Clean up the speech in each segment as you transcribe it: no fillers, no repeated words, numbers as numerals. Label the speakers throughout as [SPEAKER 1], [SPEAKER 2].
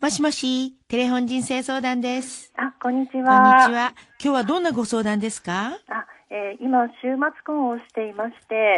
[SPEAKER 1] もしもし、テレホン人生相談です。
[SPEAKER 2] こんにちは。
[SPEAKER 1] こんにちは。今日はどんなご相談ですか？
[SPEAKER 2] 今、週末婚をしていまして、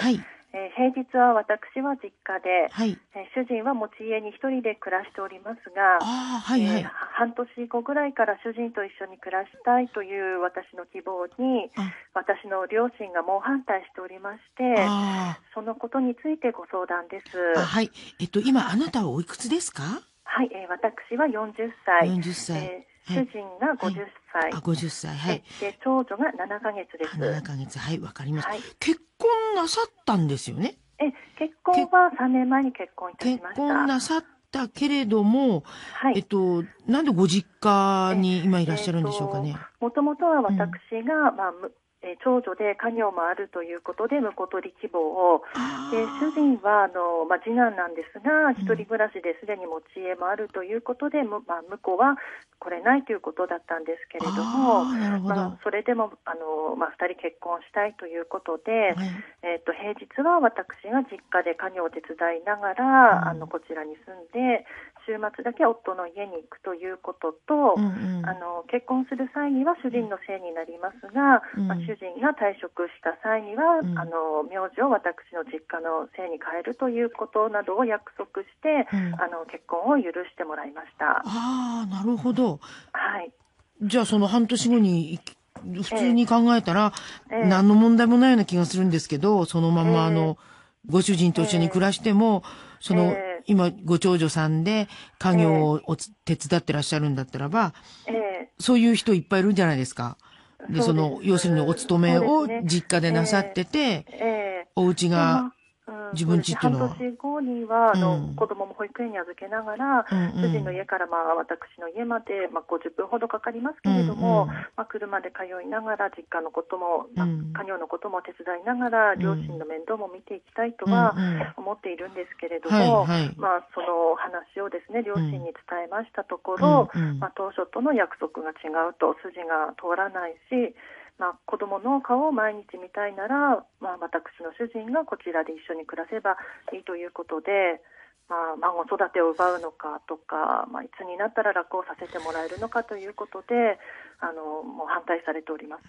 [SPEAKER 1] はい。
[SPEAKER 2] 平日は私は実家で、
[SPEAKER 1] はい。
[SPEAKER 2] 主人は持ち家に一人で暮らしておりますが、
[SPEAKER 1] はいはい。
[SPEAKER 2] 半年後ぐらいから主人と一緒に暮らしたいという私の希望に、私の両親が猛反対しておりまして、そのことについてご相談です。
[SPEAKER 1] はい。今、あなたはおいくつですか？
[SPEAKER 2] はい、私は40歳。
[SPEAKER 1] 40歳。
[SPEAKER 2] 主人が50歳。
[SPEAKER 1] 50歳。はい。
[SPEAKER 2] で、長女が7ヶ月です。
[SPEAKER 1] 7ヶ月。はい、わかりました。
[SPEAKER 2] はい、
[SPEAKER 1] 結婚なさったんですよね？
[SPEAKER 2] 結婚は3年前に結婚いたしました。
[SPEAKER 1] 結婚なさったけれども、
[SPEAKER 2] はい。
[SPEAKER 1] なんでご実家に今いらっしゃるんでしょうかね？
[SPEAKER 2] もともとは私が、長女で家業もあるということで婿取り希望を、で主人は次男なんですが、一人暮らしですでに持ち家もあるということで、婿は来れないということだったんですけれども、
[SPEAKER 1] なるほど。
[SPEAKER 2] それでも2人結婚したいということで、
[SPEAKER 1] はい。
[SPEAKER 2] 平日は私が実家で家業を手伝いながら、こちらに住んで、週末だけ夫の家に行くということと、結婚する際には主人のせいになりますが、主人が退職した際には、名字を私の実家のせいに変えるということなどを約束して、結婚を許してもらいました。
[SPEAKER 1] なるほど。
[SPEAKER 2] はい。
[SPEAKER 1] じゃあその半年後に普通に考えたら、何の問題もないような気がするんですけど、そのままご主人と一緒に暮らしても、今ご長女さんで家業を手伝ってらっしゃるんだったらば、そういう人いっぱいいるんじゃないですか。で、要するにお勤めを実家でなさってて、お家が自分家っていうのは。
[SPEAKER 2] 半年後には、子供も保育園に預けながら、主人の家から私の家まで、50分ほどかかりますけれども、車で通いながら実家のことも、家業のことも手伝いながら、両親の面倒も見ていきたいとは思っているんですけれども、その話をですね、両親に伝えましたところ、当初との約束が違うと、筋が通らないし、子供の顔を毎日見たいなら、私の主人がこちらで一緒に暮らせばいいということで、孫育てを奪うのかとか、いつになったら楽をさせてもらえるのかということで、もう反対されております。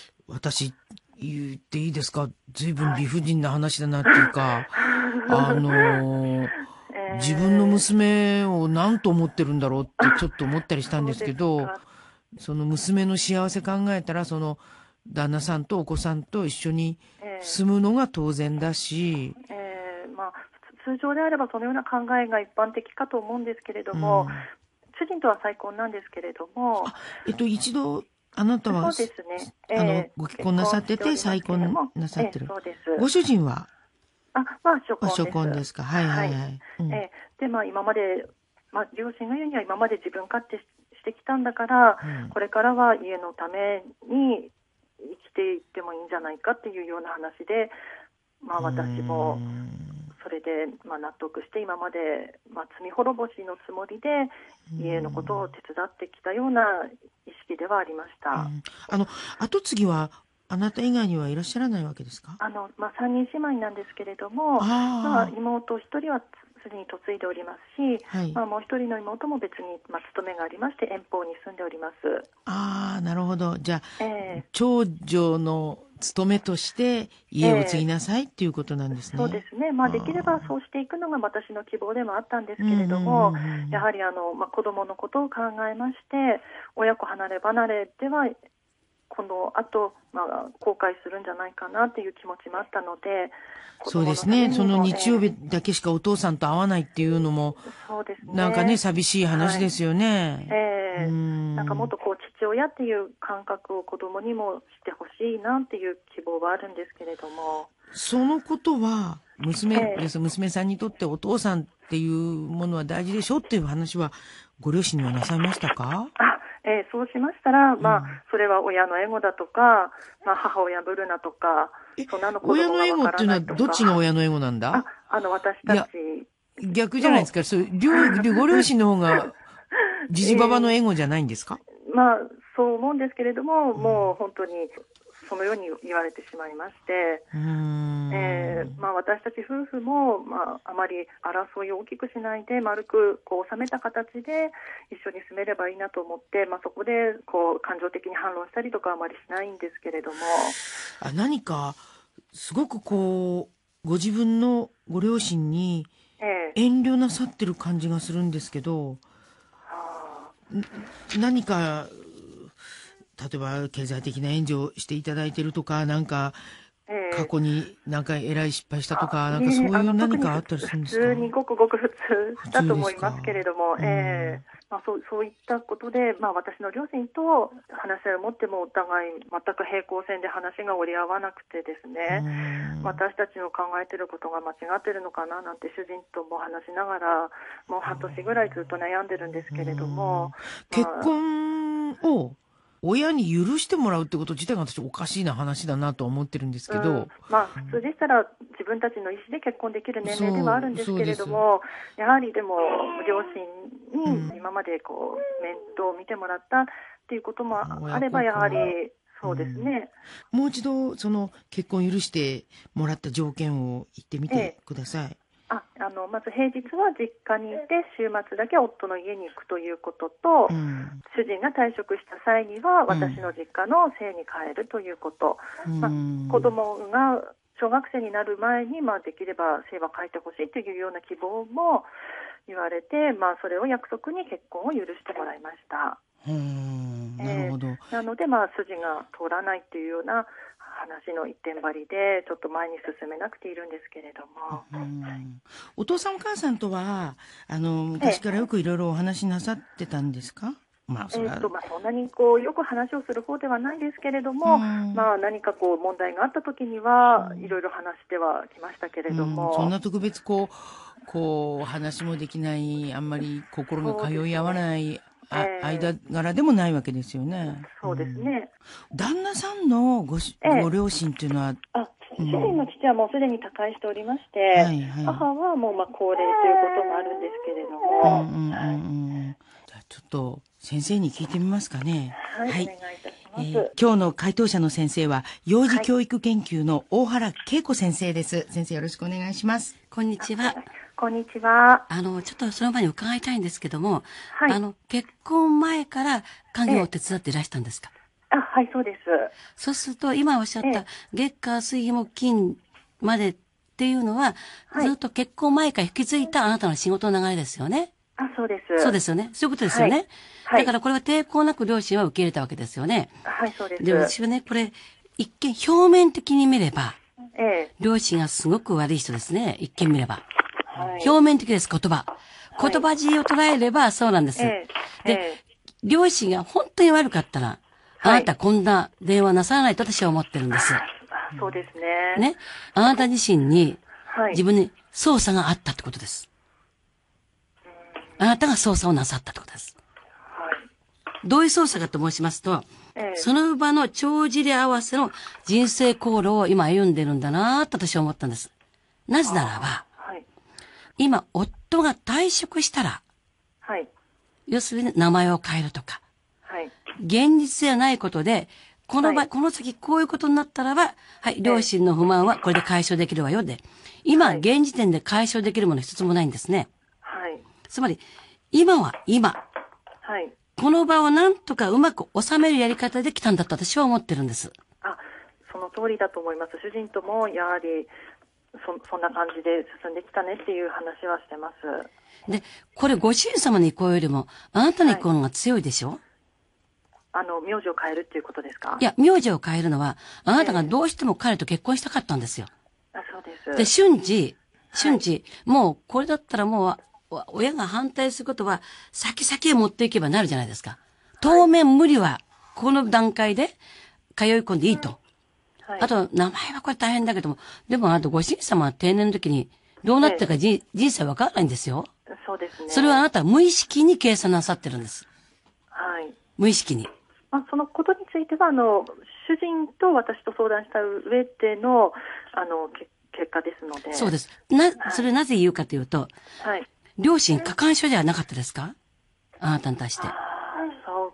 [SPEAKER 1] 私、言っていいですか？随分理不尽な話だなっていうか、自分の娘を何と思ってるんだろうってちょっと思ったりしたんですけど、その娘の幸せ考えたら、その旦那さんとお子さんと一緒に住むのが当然だし、
[SPEAKER 2] 通常であればそのような考えが一般的かと思うんですけれども、主人とは再婚なんですけれども、
[SPEAKER 1] 一度あなたは
[SPEAKER 2] そうですね、
[SPEAKER 1] ご結婚なさってて再婚なさってる。
[SPEAKER 2] そうです。
[SPEAKER 1] ご主人は
[SPEAKER 2] 初婚です。
[SPEAKER 1] はいはいはい。
[SPEAKER 2] で、今まで、両親が言うには今まで自分勝手してきたんだから、これからは家のために生きていってもいいんじゃないかっていうような話で、私もそれで納得して今まで罪滅ぼしのつもりで家のことを手伝ってきたような意識ではありました。
[SPEAKER 1] 後継ぎはあなた以外にはいらっしゃらないわけですか
[SPEAKER 2] ？3人姉妹なんですけれども、妹一人はすでに嫁いでおりますし、もう一人の妹も別に勤めがありまして遠方に住んでおります。
[SPEAKER 1] なるほど。じゃあ、長女の務めとして家を継ぎなさいっていうことなんですね。
[SPEAKER 2] そうですね。できればそうしていくのが私の希望でもあったんですけれども、やはり子供のことを考えまして、親子離れ離れではこの後、後悔するんじゃないかなっていう気持ちもあったので、
[SPEAKER 1] そうですね。その日曜日だけしかお父さんと会わないっていうのも、
[SPEAKER 2] そうですね。
[SPEAKER 1] なんかね、寂しい話ですよね。
[SPEAKER 2] なんかもっと父親っていう感覚を子供にもしてほしいなっていう希望はあるんですけれども。
[SPEAKER 1] そのことは、娘さんにとってお父さんっていうものは大事でしょっていう話は、ご両親にはなさいましたか？
[SPEAKER 2] そうしましたら、それは親のエゴだとか、母親ぶるなとか、そんなの子供がわからないとか。親のエゴっていうのはどっちが親のエゴなんだ？ 私たち。
[SPEAKER 1] 逆じゃないですか。ご両親の方が、じじばばのエゴじゃないんですか？
[SPEAKER 2] そう思うんですけれども、もう本当に、 そのように言われてしまいまして、私たち夫婦も、あまり争いを大きくしないで丸く収めた形で一緒に住めればいいなと思って、そこで感情的に反論したりとかはあまりしないんですけれども。
[SPEAKER 1] 何かすごくご自分のご両親に遠慮なさってる感じがするんですけど、何か例えば経済的な援助をしていただいてるとか、なんか過去になんか偉い失敗したとか、なんかそういう何かあったりするんですか？
[SPEAKER 2] 普通にごくごく普通だと思いますけれども、そういったことで、私の両親と話し合いを持ってもお互い全く平行線で話が折り合わなくてですね、私たちの考えていることが間違っているのかななんて主人とも話しながら、もう半年ぐらいずっと悩んでるんですけれども、
[SPEAKER 1] 結婚を親に許してもらうってこと自体が私おかしいな話だなと思ってるんですけど、
[SPEAKER 2] 普通でしたら自分たちの意思で結婚できる年齢ではあるんですけれども、やはりでも両親に今まで面倒を見てもらったっていうこともあれば、やはりそうですね、
[SPEAKER 1] もう一度その結婚を許してもらった条件を言ってみてください。
[SPEAKER 2] まず平日は実家にいて週末だけ夫の家に行くということと、主人が退職した際には私の実家の姓に変えるということ、子供が小学生になる前に、できれば姓は変えてほしいというような希望も言われて、それを約束に結婚を許してもらいました。
[SPEAKER 1] なるほど。
[SPEAKER 2] なので、筋が通らないというような話の一点張りでちょっと前に進めなくているんですけれども、
[SPEAKER 1] お父さんお母さんとは昔からよくいろいろお話しなさってたんですか？
[SPEAKER 2] そんなによく話をする方ではないですけれども、何か問題があった時にはいろいろ話してはきましたけれども、
[SPEAKER 1] そんな特別話もできない、あんまり心が通い合わない間柄でもないわけですよね。
[SPEAKER 2] そうですね。
[SPEAKER 1] 旦那さんのご両親っていうのは、
[SPEAKER 2] 主人の父はもうすでに他界しておりまして、母はもう高齢ということもあるんですけれども、
[SPEAKER 1] じゃあちょっと先生に聞いてみますかね。
[SPEAKER 2] お願いいたします。
[SPEAKER 1] 今日の回答者の先生は幼児教育研究の大原恵子先生です。先生よろしくお願いします。
[SPEAKER 3] こんにちは。
[SPEAKER 2] こんにちは。
[SPEAKER 3] ちょっとその前に伺いたいんですけども、結婚前から家業を手伝っていらしたんですか？
[SPEAKER 2] はい、そうです。
[SPEAKER 3] そうすると、今おっしゃった月火水木金までっていうのは、ずっと結婚前から引き継いだあなたの仕事の流れですよね。
[SPEAKER 2] そうです。
[SPEAKER 3] そうですよね。そういうことですよね。だからこれは抵抗なく両親は受け入れたわけですよね。
[SPEAKER 2] はい、そうです。
[SPEAKER 3] で、私はね、これ、一見表面的に見れば、両親がすごく悪い人ですね。一見見れば。表面的です、言葉。言葉尻を捉えればそうなんです。で、両親が本当に悪かったら、あなたこんな電話なさらないと私は思ってるんです。
[SPEAKER 2] そうですね。
[SPEAKER 3] ね。あなた自身に、自分に操作があったってことです。あなたが操作をなさったってことです。どういう操作かと申しますと、その場の帳尻合わせの人生航路を今歩んでるんだなと私は思ったんです。なぜならば、今、夫が退職したら、要するに名前を変えるとか、現実ではないことで、この先こういうことになったらば、両親の不満はこれで解消できるわよで、今、現時点で解消できるもの一つもないんですね。つまり、今は今、この場をなんとかうまく収めるやり方で来たんだと私は思ってるんです。
[SPEAKER 2] その通りだと思います。主人ともやはりそんな感じで進んできたねっていう話はしてます。
[SPEAKER 3] で、これご主人様の意向よりもあなたの意向の方が強いでしょ？
[SPEAKER 2] 名字を変えるっていうことですか？
[SPEAKER 3] いや、名字を変えるのはあなたがどうしても彼と結婚したかったんですよ。
[SPEAKER 2] そうです。
[SPEAKER 3] で、瞬時、もうこれだったらもう親が反対することは先々へ持っていけばなるじゃないですか。当面無理はこの段階で通い込んでいいと。あと、名前はこれ大変だけども、でもあとご主人様は定年の時にどうなってるか人生わからないんですよ。
[SPEAKER 2] そうですね。
[SPEAKER 3] それはあなたは無意識に計算なさってるんです。無意識に。
[SPEAKER 2] そのことについては、主人と私と相談した上での、結果ですので。
[SPEAKER 3] そうです。それなぜ言うかというと、両親過干渉じゃなかったですか？あなたに対して。
[SPEAKER 2] そう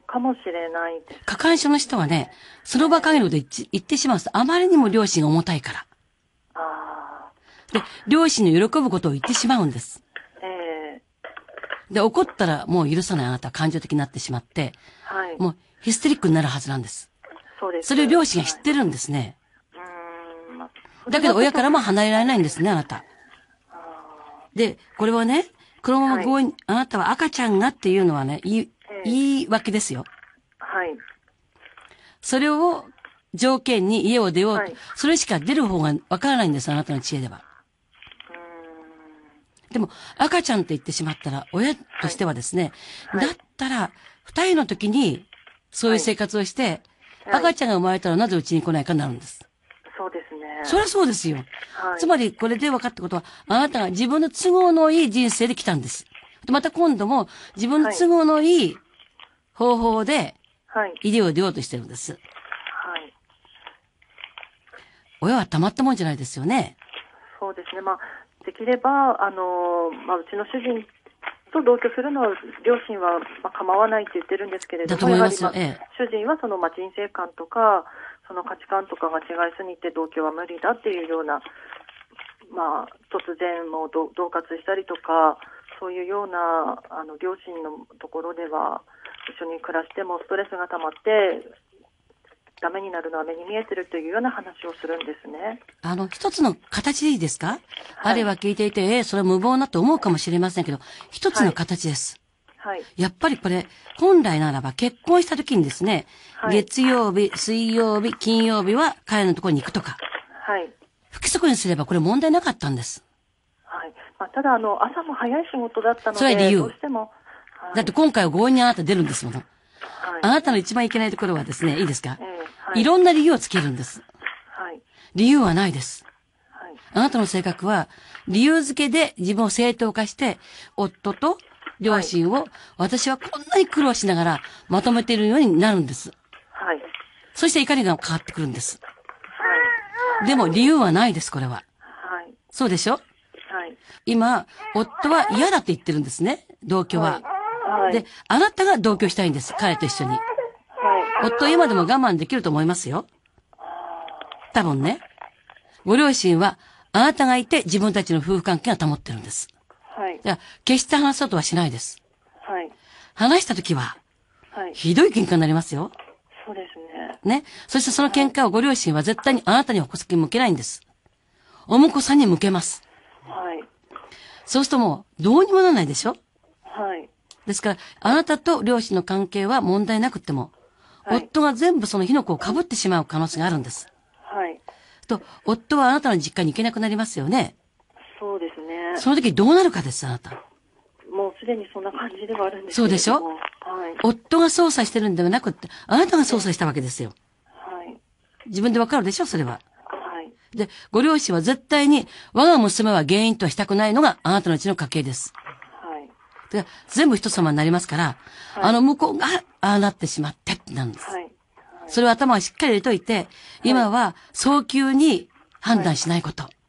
[SPEAKER 2] かもしれないです。
[SPEAKER 3] 過干渉の人はね、その場限りのこと言ってしまうんです。あまりにも両親が重たいから。で、両親の喜ぶことを言ってしまうんです。で、怒ったらもう許さないあなたは感情的になってしまって、はい、もうヒステリックになるはずなんです。
[SPEAKER 2] そうです。
[SPEAKER 3] それを両親が知ってるんですね。だけど親からも離れられないんですね、あなた。で、これはね、このまま強引に、あなたは赤ちゃんがっていうのはね、言い訳ですよ。
[SPEAKER 2] はい。
[SPEAKER 3] それを条件に家を出ようと、それしか出る方がわからないんです、あなたの知恵では。でも、赤ちゃんって言ってしまったら、親としてはですね、だったら、二人の時に、そういう生活をして、赤ちゃんが生まれたらなぜうちに来ないかになるんです。
[SPEAKER 2] そうですね。
[SPEAKER 3] そりゃそうですよ。つまり、これで分かったことは、あなたが自分の都合のいい人生で来たんです。また今度も、自分の都合のいい方法で、家を出ようとしてるんです。はい。親はたまったもんじゃないですよね。
[SPEAKER 2] そうですね。できれば、うちの主人と同居するのは、両親は、構わないって言ってるんですけれども、やはり、主人はその、人生観とか、その価値観とかが違いすぎて同居は無理だっていうような、突然もう恫喝したりとか、そういうような、両親のところでは、一緒に暮らしてもストレスが溜まって、ダメになるのは目に見えてるというような話をするんですね。
[SPEAKER 3] 一つの形でいいですか？あれは聞いていて、それは無謀なと思うかもしれませんけど、一つの形です。はい。やっぱりこれ、本来ならば結婚した時にですね、月曜日、水曜日、金曜日は彼のところに行くとか。はい。不規則にすればこれ問題なかったんです。
[SPEAKER 2] はい。ただ朝も早い仕事だったので、
[SPEAKER 3] それは理由。
[SPEAKER 2] どうしても。
[SPEAKER 3] だって今回は強引にあなた出るんですもの。あなたの一番いけないところはですね、いいですか？いろんな理由をつけるんです。はい。理由はないです。はい。あなたの性格は、理由付けで自分を正当化して、夫と両親を、私はこんなに苦労しながらまとめているようになるんです。はい。そして怒りがかかってくるんです。はい。でも理由はないです、これは。はい。そうでしょ？はい。今、夫は嫌だって言ってるんですね、同居は。はい。で、あなたが同居したいんです、彼と一緒に。夫は今でも我慢できると思いますよ。多分ね。ご両親は、あなたがいて自分たちの夫婦関係が保ってるんです。はい。だから決して話そうとはしないです。はい。話したときは、はい。ひどい喧嘩になりますよ。
[SPEAKER 2] そうですね。
[SPEAKER 3] ね。そしてその喧嘩をご両親は絶対にあなたに矛先向けないんです。お婿さんに向けます。はい。そうするともう、どうにもならないでしょ？はい。ですから、あなたと両親の関係は問題なくっても、夫が全部その火の粉を被ってしまう可能性があるんです。はい。と、夫はあなたの実家に行けなくなりますよね。
[SPEAKER 2] そうですね。
[SPEAKER 3] その時どうなるかです、あなた。
[SPEAKER 2] もうすでにそんな感じではあるんですけど。
[SPEAKER 3] そうでしょ？はい。夫が操作してるんではなくって、あなたが操作したわけですよ。はい。自分でわかるでしょ、それは。はい。で、ご両親は絶対に、我が娘は原因とはしたくないのがあなたのうちの家系です。で全部人様になりますから、はい、向こうが、ああなってしまってってなるんです。はいはい、それを頭をしっかり入れといて、今は早急に判断しないこと。はい。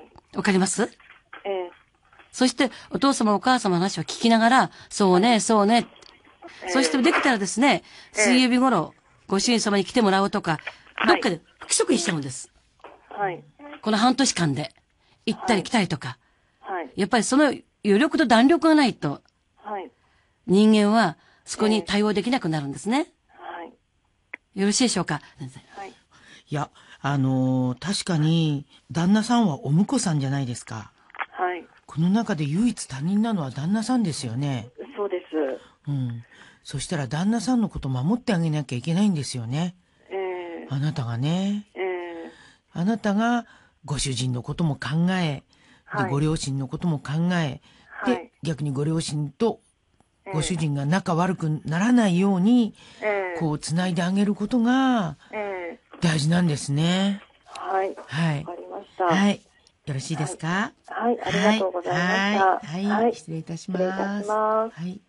[SPEAKER 3] わかります？そして、お父様お母様の話を聞きながら、そうね、そうね。そしてできたらですね、水曜日頃、ご主人様に来てもらうとか、どっかで不規則にしちゃうんです。はい。この半年間で、行ったり来たりとか。はい。やっぱりその、余力と弾力がないと、はい、人間はそこに対応できなくなるんですね。はい、よろしいでしょうか、先生。はい。
[SPEAKER 1] いや、確かに旦那さんはお婿さんじゃないですか。はい。この中で唯一他人なのは旦那さんですよね。
[SPEAKER 2] そうです。
[SPEAKER 1] うん。そしたら旦那さんのこと守ってあげなきゃいけないんですよね。あなたがね。あなたがご主人のことも考え、で、ご両親のことも考え、で、逆にご両親とご主人が仲悪くならないように、こう、つないであげることが、大事なんですね。
[SPEAKER 2] はい。はい。わかりました。
[SPEAKER 1] はい。よろしいですか？
[SPEAKER 2] はい。ありがとうございました。
[SPEAKER 1] はい。失礼いたします。
[SPEAKER 2] 失礼いたします。
[SPEAKER 1] はい。